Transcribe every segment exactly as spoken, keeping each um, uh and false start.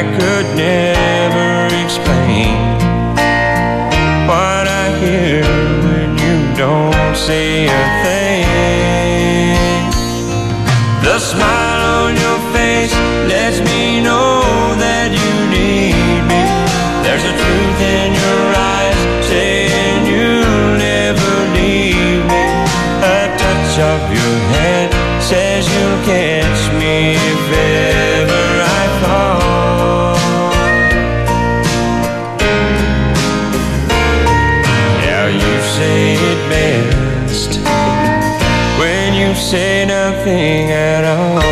I could never explain what I hear when you don't say a thing. The smile on your face lets me know that you need me. There's a truth in your eyes saying you'll never leave me. A touch of your hand says you'll catch me if ever I fall. Now you say it best when you say nothing at all.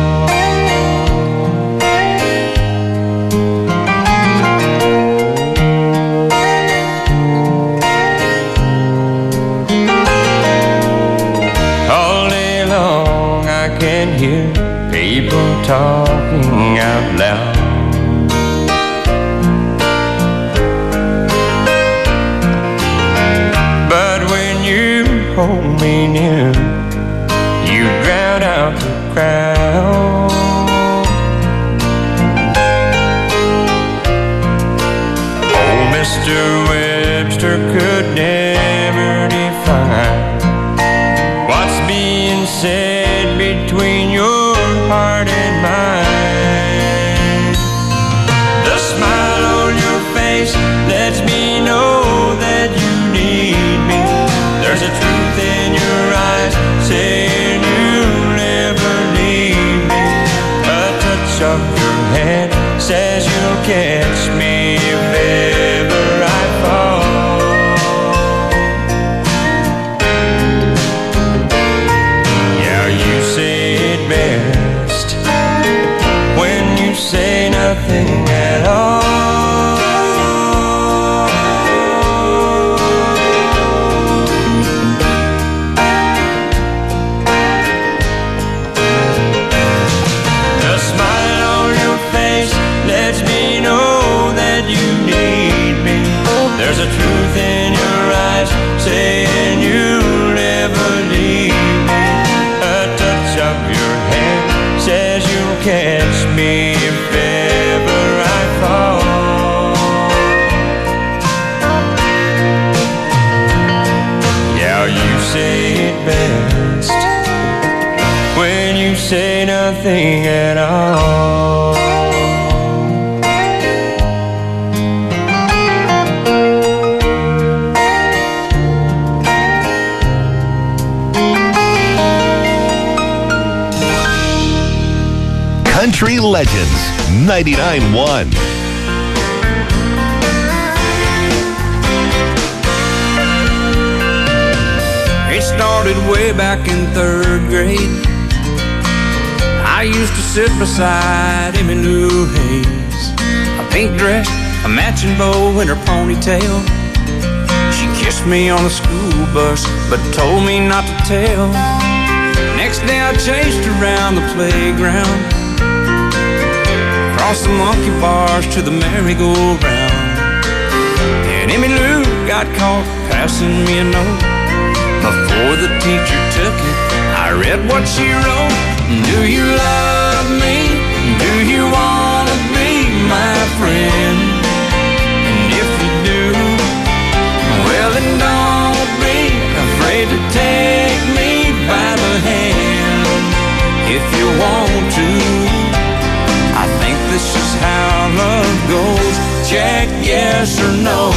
Hear people talking out loud. But when you hold me near, you drown out the crowd. Oh, Mister Webster could never define what's being said between your heart and mine. The smile on your face lets me know that you need me. There's a truth in your eyes saying you'll never leave me. A touch of your hand says you'll catch me if ever I fall. Best when you say nothing at all. The smile on your face lets me know that you need me. There's a truth in your eyes saying you'll never leave me. A touch of your hand says you'll catch me if ever I fall. Yeah, you say it best when you say nothing at all. Country Legends ninety-nine point one. It started way back in third grade. I used to sit beside Emmylou Hayes, a pink dress, a matching bow in her ponytail. She kissed me on the school bus, but told me not to tell. Next day I chased her around the playground, across the monkey bars to the merry-go-round. And Emmylou got caught passing me a note. Before the teacher took it, I read what she wrote. Do you love me? Do you want to be my friend? And if you do, well then don't be afraid to take me by the hand. If you want to, I think this is how love goes. Check yes or no.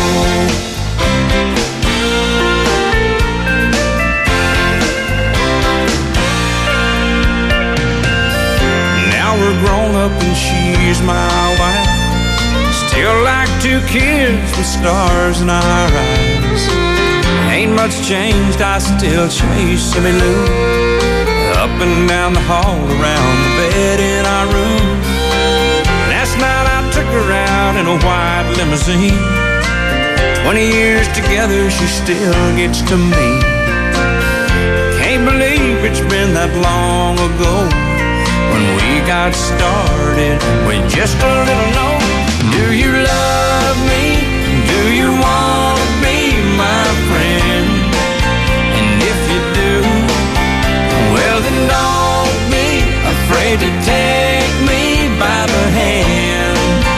Now we're grown up and she's my wife. Still like two kids with stars in our eyes. Ain't much changed, I still chase Emmylou up and down the hall, around the bed in our room. Last night I took her out in a white limousine. Twenty years together, she still gets to me. Can't believe it's been that long ago when we got started with just a little note. Do you love me? Do you want to be my friend? And if you do, well then don't be afraid to take me by the hand.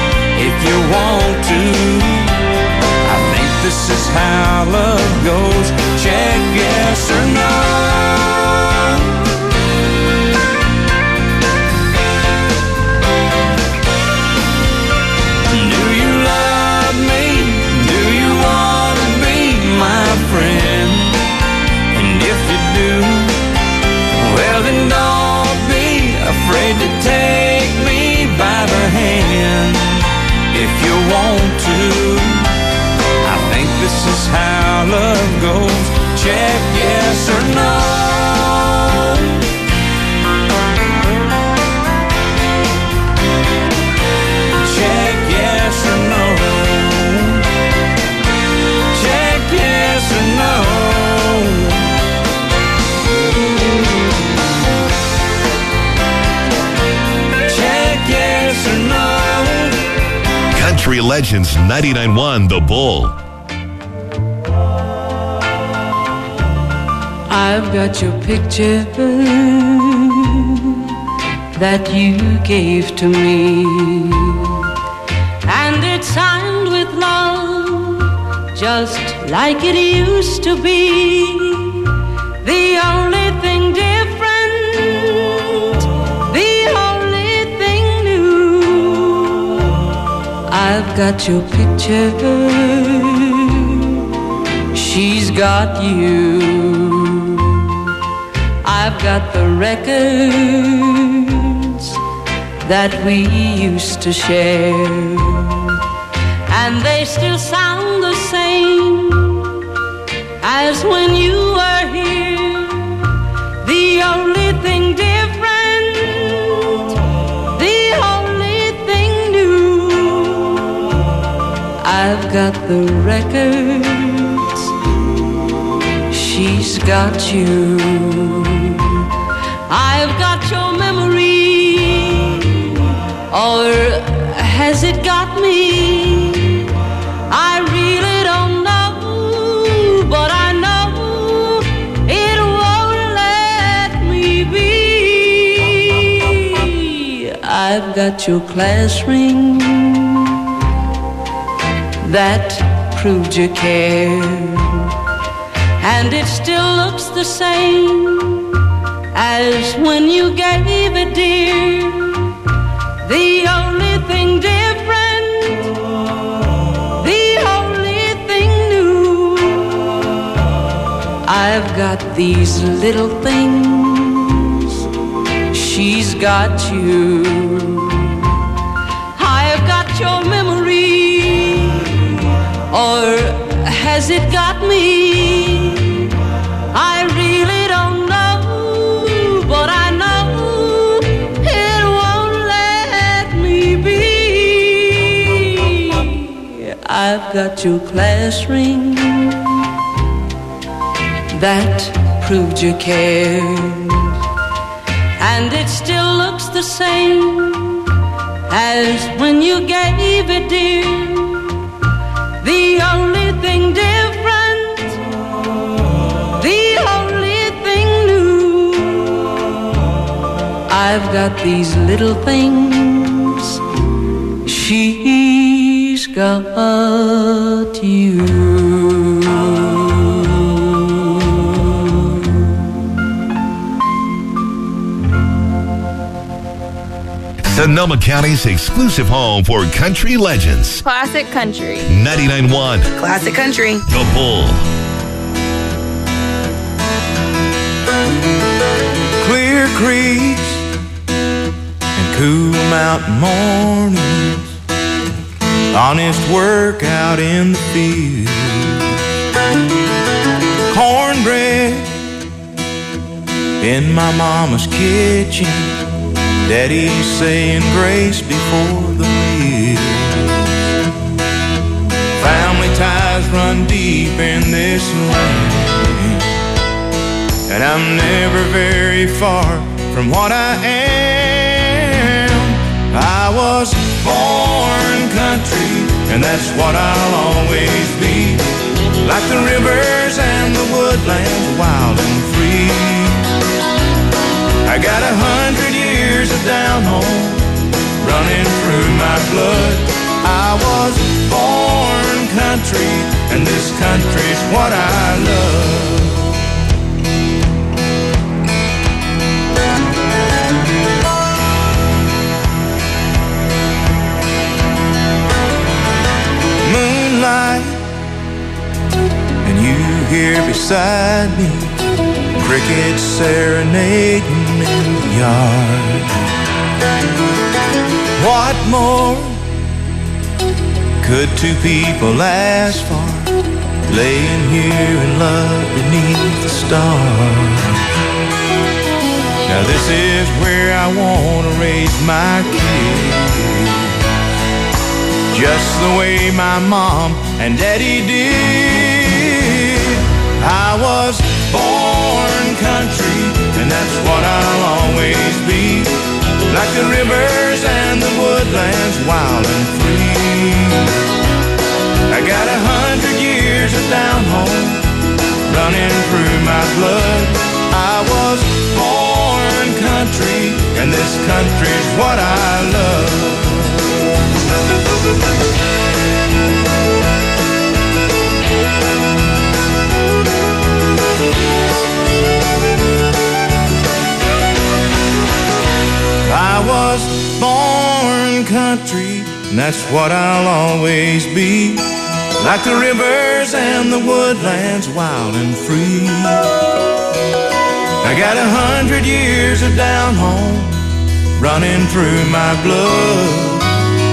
want to. I think this is how love goes. Check yes or no. Check yes or no. Check yes or no. Check yes or no. Country Legends ninety-nine point one The Bull. I've got your picture that you gave to me, and it's signed with love, just like it used to be. The only thing different, the only thing new, I've got your picture, she's got you. I've got the records that we used to share, and they still sound the same as when you were here. The only thing different, the only thing new, I've got the records, she's got you. I've got your memory, or has it got me? I really don't know, but I know it won't let me be. I've got your class ring that proved you cared, and it still looks the same as when you gave it, dear. The only thing different, the only thing new, I've got these little things, she's got you. I've got your memory, or has it got me? I really don't know, but I know it won't let me be. I've got your class ring that proved you cared, and it still looks the same as when you gave it, dear. The only thing different, the only thing new, I've got these little things, she's got you. Sonoma County's exclusive home for country legends. Classic country. ninety-nine point one Classic country. The Bull. Clear creeks and cool mountain mornings, honest work out in the field, cornbread in my mama's kitchen, Daddy's saying grace before the meal. Family ties run deep in this land, and I'm never very far from what I am. I was born country, and that's what I'll always be. Like the rivers and the woodlands, wild and free. I got a hundred years of down home running through my blood. I was born country, and this country's what I love. Moonlight, and you here beside me, crickets serenading in the yard. What more Could two people last far, laying here in love beneath the stars? Now this is where I want to raise my kids, just the way my mom and daddy did. I was born country, and that's what I'll always be. Like the rivers and the woodlands, wild and free. I got a hundred years of down home running through my blood. I was born country, and this country's what I love. I was born country, and that's what I'll always be. Like the rivers and the woodlands, wild and free. I got a hundred years of down home running through my blood.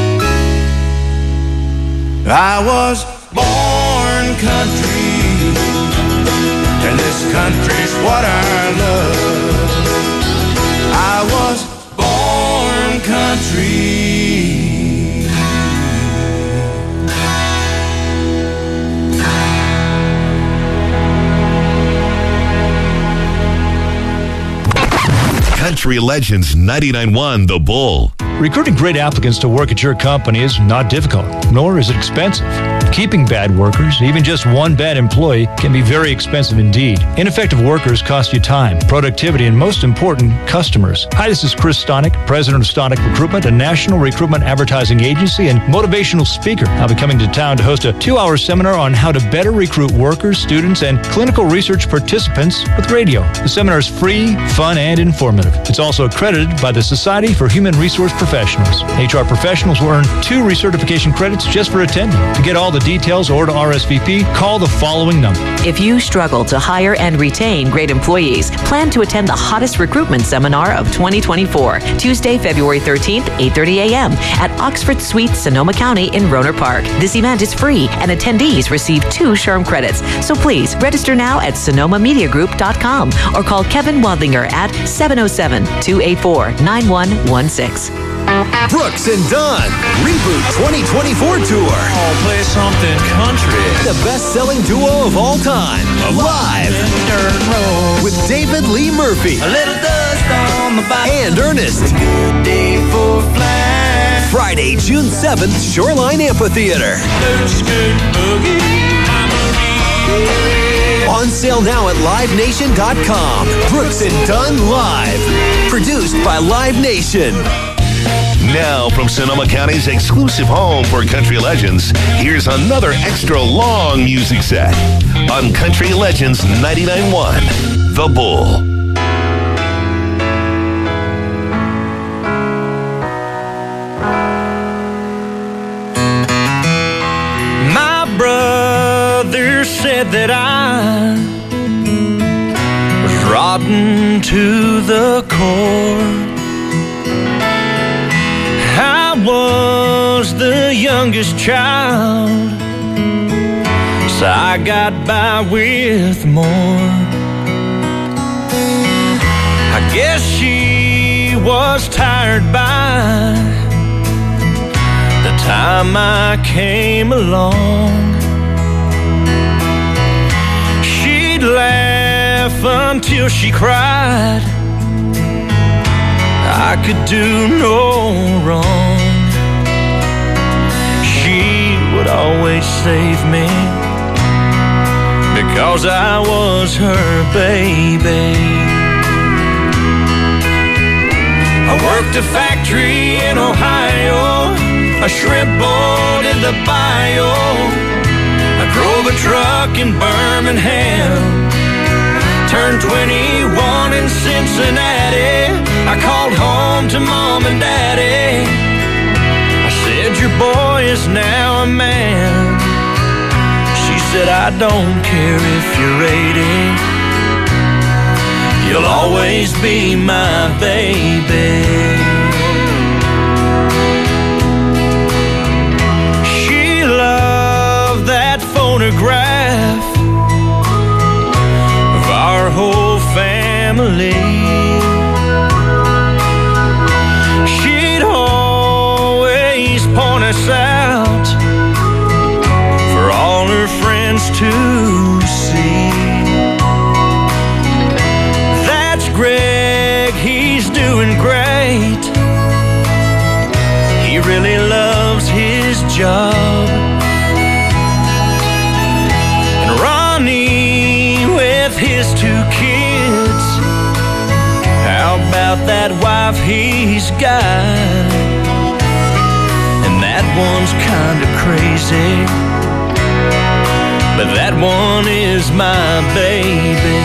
I was born country, and this country's what I love. I was born country. Country Legends ninety-nine point one The Bull. Recruiting great applicants to work at your company is not difficult, nor is it expensive. Keeping bad workers, even just one bad employee, can be very expensive indeed. Ineffective workers cost you time, productivity, and most important, customers. Hi, this is Chris Stonick, president of Stonick Recruitment, a national recruitment advertising agency and motivational speaker. I'll be coming to town to host a two-hour seminar on how to better recruit workers, students, and clinical research participants with radio. The seminar is free, fun, and informative. It's also accredited by the Society for Human Resource Professionals. H R professionals will earn two recertification credits just for attending. To get all the details or to R S V P, call the following number. If you struggle to hire and retain great employees, plan to attend the hottest recruitment seminar of twenty twenty-four, Tuesday, February thirteenth, eight thirty a.m. at Oxford Suite, Sonoma County in Rohnert Park. This event is free and attendees receive two SHRM credits. So please register now at sonoma media group dot com or call Kevin Wadlinger at seven oh seven, two eight four, nine one one six. Brooks and Dunn Reboot twenty twenty-four Tour. I'll play something country. The best-selling duo of all time. Live. Dirt road. With David Lee Murphy. A little dust on the bike. And Ernest. Good day for flying. Friday, June seventh, Shoreline Amphitheater. Loose good boogie. I'm a On sale now at live nation dot com. Brooks and Dunn Live. Produced by Live Nation. Now, from Sonoma County's exclusive home for country legends, here's another extra long music set on Country Legends ninety-nine point one The Bull. My brother said that I was rotten to the core. I was the youngest child, so I got by with more. I guess she was tired by the time I came along. She'd laugh until she cried. I could do no wrong. She would always save me because I was her baby. I worked a factory in Ohio, a shrimp boat in the bayou. I drove a truck in Birmingham, turned twenty-one in Cincinnati. I called home to mom and daddy. I said, your boy is now a man. She said, I don't care if you're eighty. You'll always be my baby. She family. She'd always point us out for all her friends to see. That's Greg, he's doing great. He really loves his job. And Ronnie with his two kids, how about that wife he's got? And that one's kinda crazy, but that one is my baby.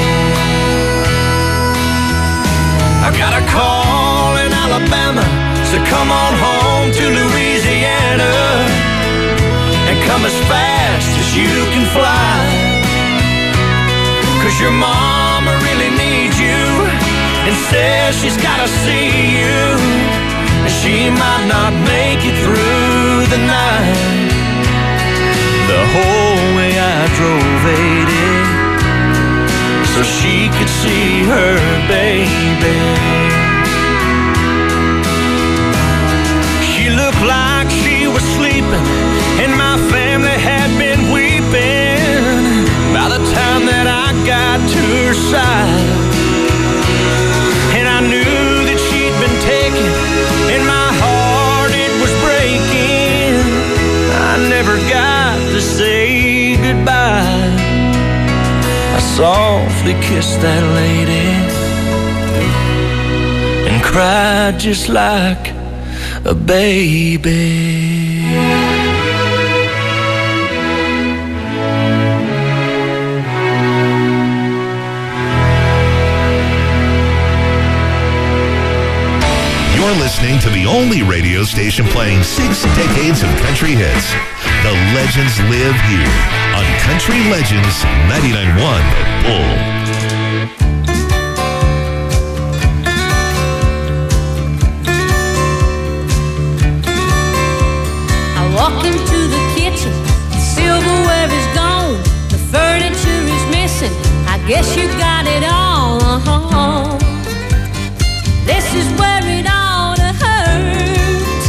I got a call in Alabama, so come on home to Louisiana and come as fast as you can fly. 'Cause your mama really needs you and says she's gotta see you, and she might not make it through the night. The whole way I drove eighty so she could see her baby. She looked like she was sleeping, and my family had been weeping by the time that I got to her side. And I knew that she'd been taken, and my heart, it was breaking. I never got to say goodbye. I softly kissed that lady and cried just like a baby. You're listening to the only radio station playing six decades of country hits. The legends live here on Country Legends ninety-nine point one The Bull. I walk into the kitchen, the silverware is gone, the furniture is missing, I guess you got it all. Uh-huh. This is where it ought to hurt.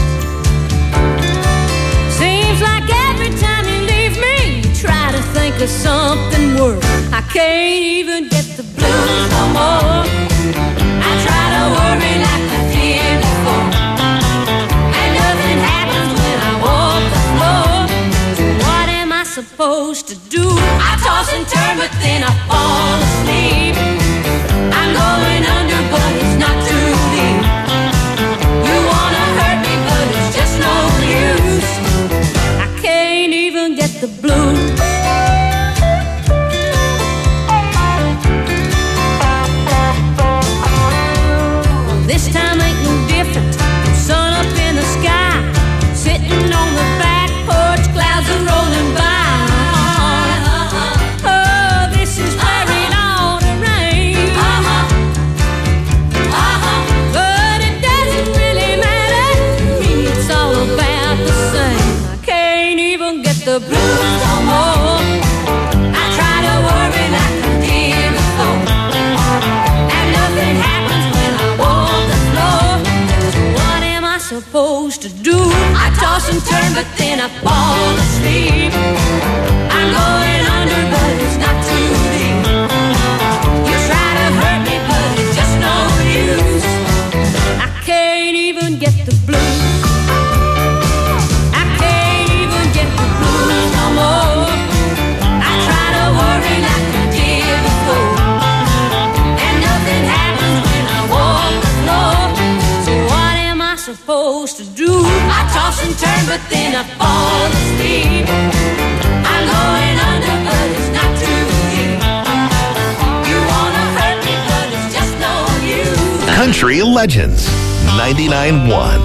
Seems like every time you leave me, you try to think of something worse. I can't even get the blues no more. I try to worry like I did before, and nothing happens when I walk the floor. So what am I supposed to do? I toss and turn, but then I fall asleep. I'm going under, but it's not too deep. You wanna hurt me, but it's just no use. I can't even get the blues. This time ain't no different. Sun up in the sky, sitting on the back porch, clouds are rolling by. Oh, this is where it ought to rain. But it doesn't really matter to me, it's all about the same. I can't even get the blues no more. I try to worry like I did before, and nothing happens when I walk the floor. So what am I supposed to do? I toss and turn, but then I fall asleep. I'm going under, but it's not too deep. You try to hurt me, but it's just no use. I can't even get the blues. I can't even get the blues no more. I try to worry like I did before, and nothing happens when I walk the floor. So what am I supposed to do? I toss and turn, but then I fall asleep. I'm going under, but it's not too deep. You wanna hurt me, but it's just no use. Country Legends ninety-nine point one.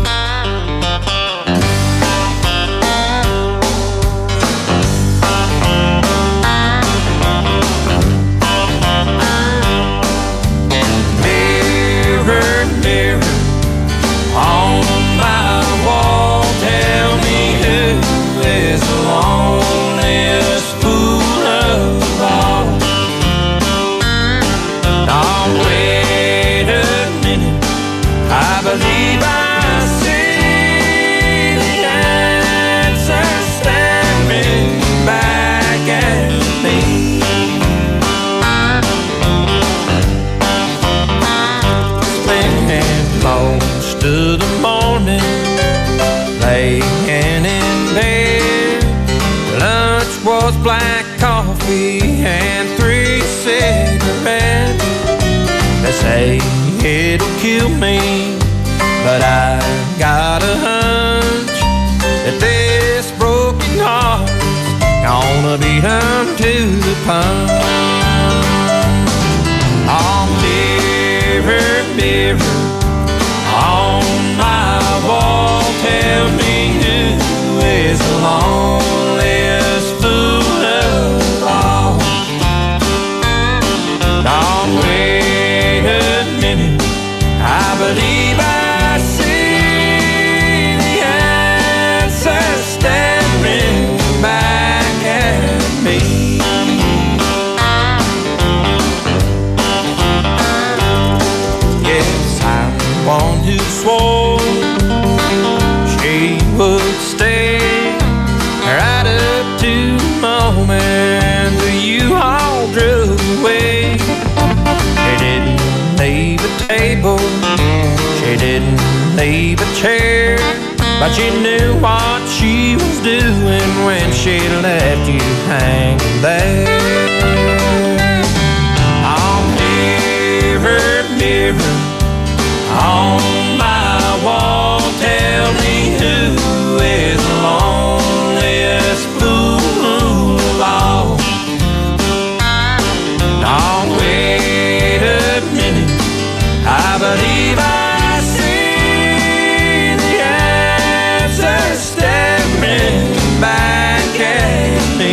Mirror, mirror on my wall, tell me who is the loneliest fool of all. Always was black coffee and three cigarettes. They say it'll kill me, but I got a hunch that this broken heart's gonna be done to the punch. Oh, mirror, mirror on my wall, tell me who is the loneliest fool of all. Don't wait a minute, I believe I see the answer staring back at me. Yes, I'm the one who swore she would stay right up to the moment the U-Haul drove away. She didn't leave a table, she didn't leave a chair, but she knew what she was doing when she left you hanging there. Oh, mirror, mirror on my wall, tell me who is the loneliest fool of all. Don't wait a minute, I believe I see the answer staring back at me.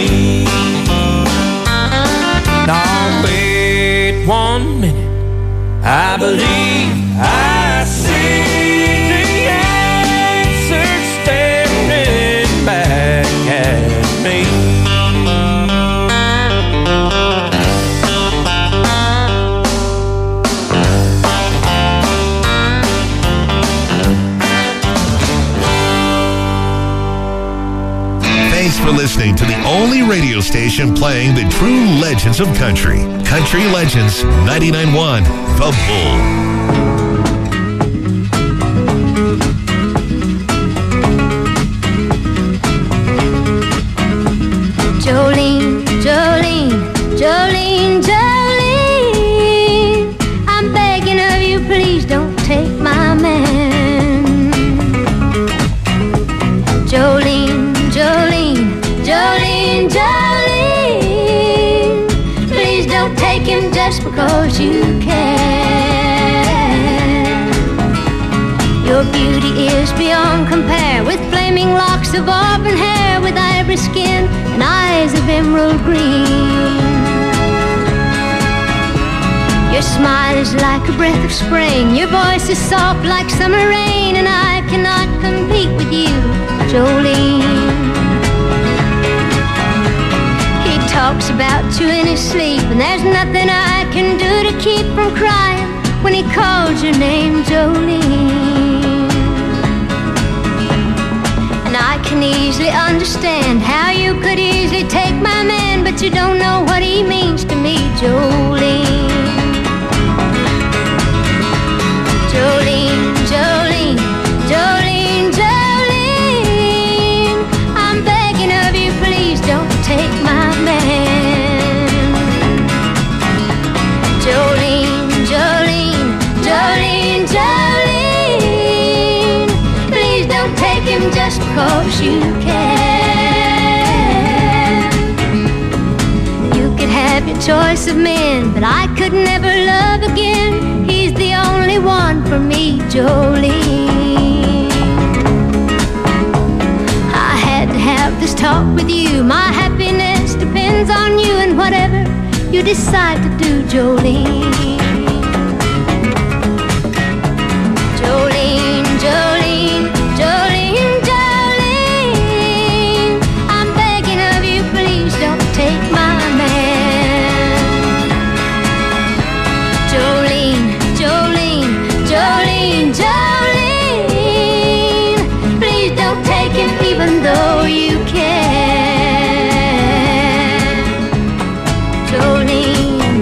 Don't wait one minute, I believe I see the answer staring back at me. Thanks for listening to the only radio station playing the true legends of country. Country Legends ninety-nine point one, The Bull. Jolene, Jolene, Jolene, Jolene, I'm begging of you, please don't take my man. Jolene, Jolene, Jolene, Jolene, please don't take him just because you can. Your beauty is beyond compare, with flaming locks of auburn hair, with ivory skin and eyes of emerald green. Your smile is like a breath of spring, your voice is soft like summer rain, and I cannot compete with you, Jolene. He talks about you in his sleep, and there's nothing I can do to keep from crying when he calls your name, Jolene. And I can easily understand how you could easily take my man, but you don't know what he means to me, Jolene. Jolene, Jolene, Jolene, Jolene, I'm begging of you, please don't take my man. Jolene, Jolene, Jolene, Jolene, please don't take him just because you can. You could have your choice of men, but I could never love again. He's the only one for me, Jolene. I had to have this talk with you. My happiness depends on you, and whatever you decide to do, Jolene. Jolene, Jolene, Jolene, Jolene, I'm begging of you, please don't take my man. Jolene, Jolene, Jolene, Jolene, please don't take him even though you can. Jolene,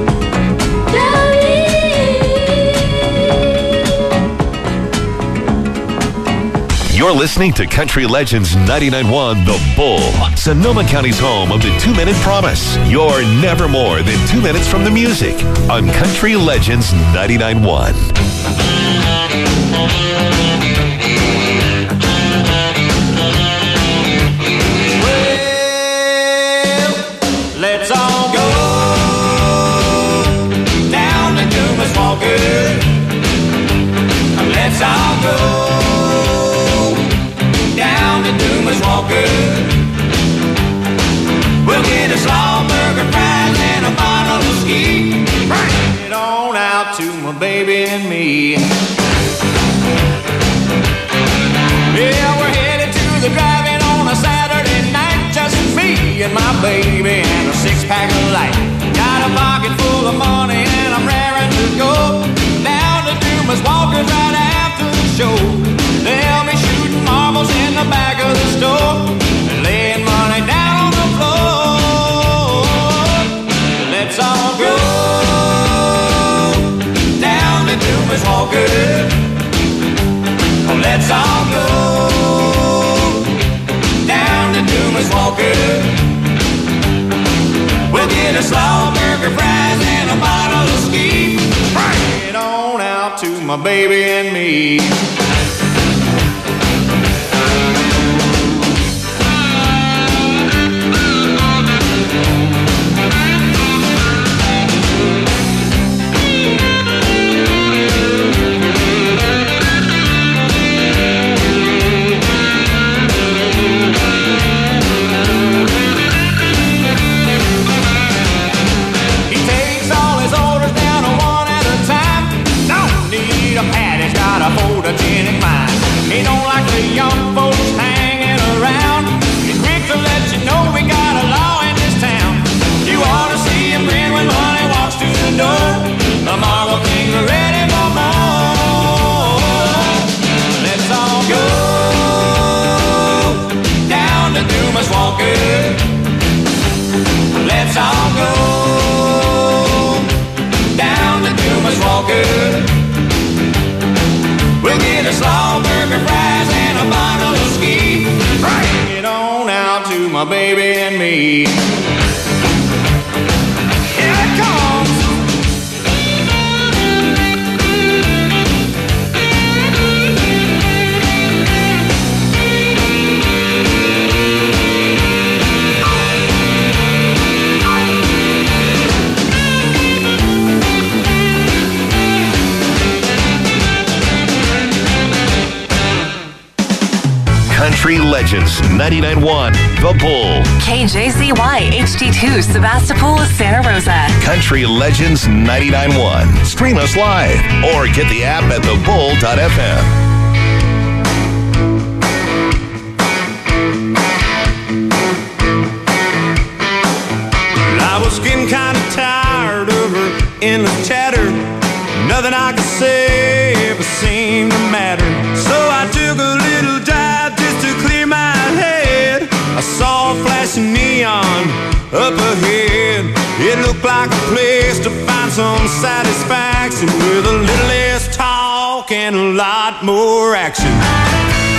Jolene. You're listening to Country Legends ninety-nine point one The Bull, Sonoma County's home of the two-minute promise. You're never more than two minutes from the music on Country Legends ninety-nine point one. Well, let's all go down to Dumas Walker. Let's all go down to Dumas Walker. We'll get a slaw burger fries and a bottle of ski. Bring it on out to my baby and me. Yeah, we're headed to the drive-in on a Saturday night. Just me and my baby and a six-pack of light. Got a pocket full of money and I'm raring to go down to Dumas Walker's right after the show. They'll be shooting marbles in the back of the store and laying money down on the floor. Let's all go down to Dumas Walker. Oh, let's all go down to Dumas Walker. We'll get a slaw burger, fries, and a bottle of ski. Bring it on out to my baby and me. He don't like the young folks hanging around. He's quick to let you know we got a law in this town. You ought to see him grin when money walks through the door. The Marble Kings are ready for more. Let's all go down to Dumas Walker. Let's all go down to Dumas Walker. We'll get a slaw burger, fries, and a bottle of ski. Bring it on out to my baby and me. Here it comes. Country Legends ninety-nine point one The Bull. K J Z Y H D two Sebastopol, Santa Rosa. Country Legends ninety-nine point one. Stream us live or get the app at the bull dot f m. I was getting kind of tired of her endless chatter. Nothing I could say ever seemed to matter. So I took a little drive just to clear my head. I saw a flashing neon up ahead. It looked like a place to find some satisfaction with a little less talk and a lot more action.